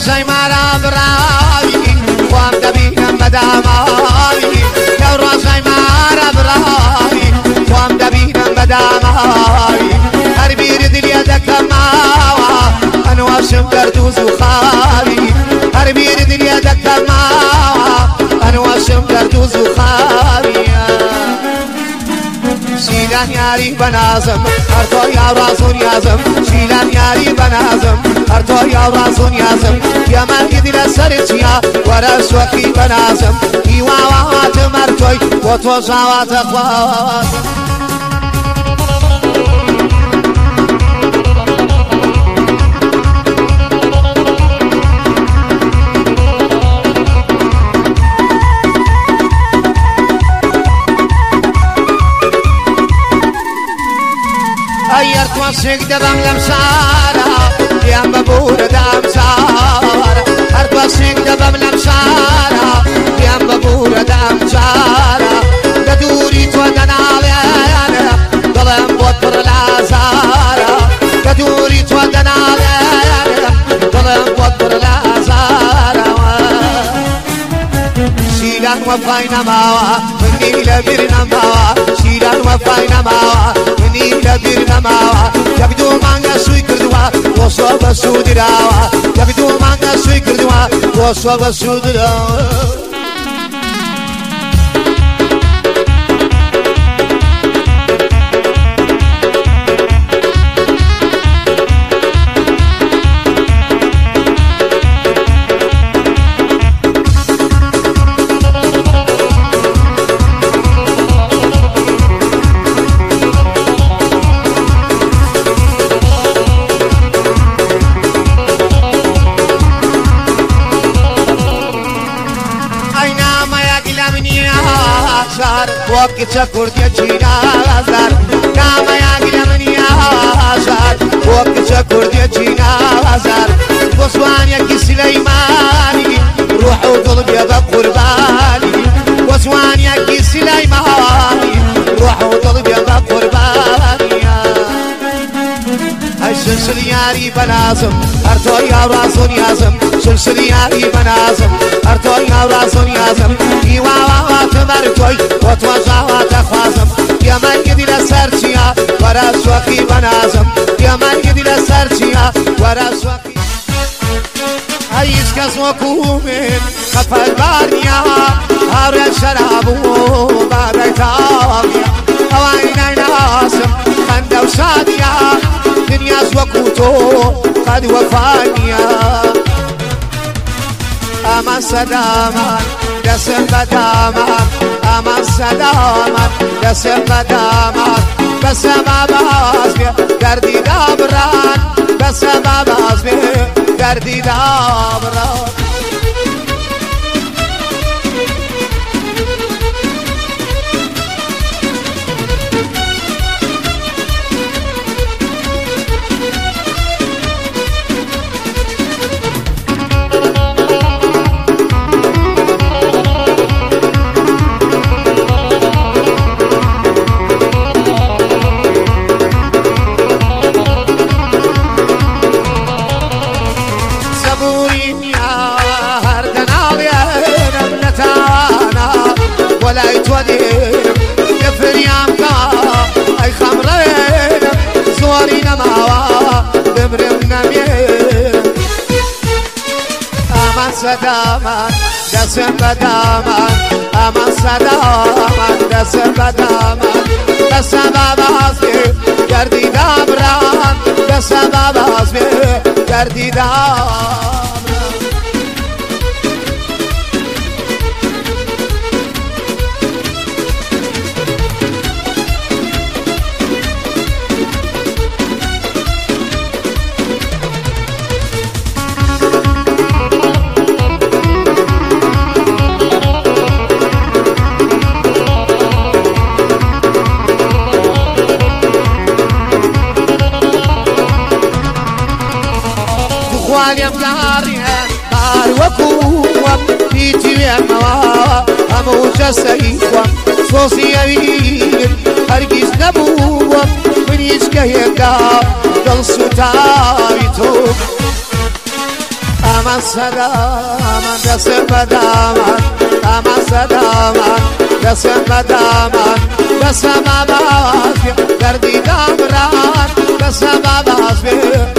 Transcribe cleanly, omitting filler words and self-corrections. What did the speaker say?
ڕۆژەی مارە بڕاوی خۆم دەبینم بەداماوی لەو ڕۆژەی مارە بڕاوی خۆم دەبینم بەداماوی هەر بیرت لێ دەکەماوە ئەنواشم دەرد و زوخاوی هەر بیرت لێ دەکەماوە ئەنواشم دەرد و زوخاوی شیلان یاری بەنازم هەر تۆ یاوڕاز و نیازم شیلان یاری بەنازم هەر تۆ یاوڕاز و نیازم یەمەنگی لەسەر چیە وەرە شوەقی بەنازم هیواواتم هەر تۆی بۆ تۆ ژاواتە خوات ئەیەر تۆشێک دەبەم لەم شارە دیان بەبوورە دامچارە هەر تۆشێک دەبەم لەم شارە دیان بەبوورە دامچارە لە دووری تۆ دەناڵێنە دڵم بۆت پڕ لازارە لە دووری تۆ دەناڵێنە دڵم بۆت پڕ لازارەوە شیلان وەفای نەماوە منی لەبیر نەماوە شیلان وەفای نەماوە منی لەبیر نەماوە یەک دوو مانگە سووی کردووە بۆ سۆ بە سوودراوە یەک دوو مانگە سووی کردووە بۆ سۆ بە سوودراوە وەکچە کوردیەکی نازار نامەیاگی لە منی ئازار وەکچە کوردیەکی نازار بۆ سوانیەکی سلەیمانی ڕوح و دڵ بێ بە قوربانی بۆ سوانیەکی سلەیمانی ڕوح و دڵ بێ بە قوربانی ئەی سلسل یاری بەنازم هەر تۆ یاوڕاز و نیازم سلسل یاری بەنازم هەر تۆ یاوڕاز و نیازم هیواواتم هەر تۆی بۆ تۆ ژاواتە خوازم یەمەنگدی لەسەر چیە وەرە سوەقی بەنازم یەمەنگدی لەسەر چیە وەرە سوەقی هیچ کەس وەکو من خەفەربار نییە هاوڕێ شەراب و بادەی تاویە ئەوانی نایناسم خەندە و شادیە دنیاش وەکو تۆ قەد وەفا نییە ئەمە سەدامان دەسم بەدامان ئەمە سەدامان دەسم بەدامان بەسە باباز بێ دەردی دابڕان بەسە باباز بێ دەردی دابڕان ولاي تودينم يفريام كا اي خمرينم زوري نماوا بمرم نمينم امان سدامان دسم بدامان امان سدامان دسم بدامان دسم بابازبي گردی دابران دسم بابازبي گردی دابران خوالیم داریم بار وکوم بیتی ویموا همو جسدی خوام سوسی اویم هرگز نبوم منیش که یکا دل سوتای تو دامن صدامن دستم بدامن دامن صدامن دستم بدامن دستم عباس بیا در دیدم ران دستم عباس بیا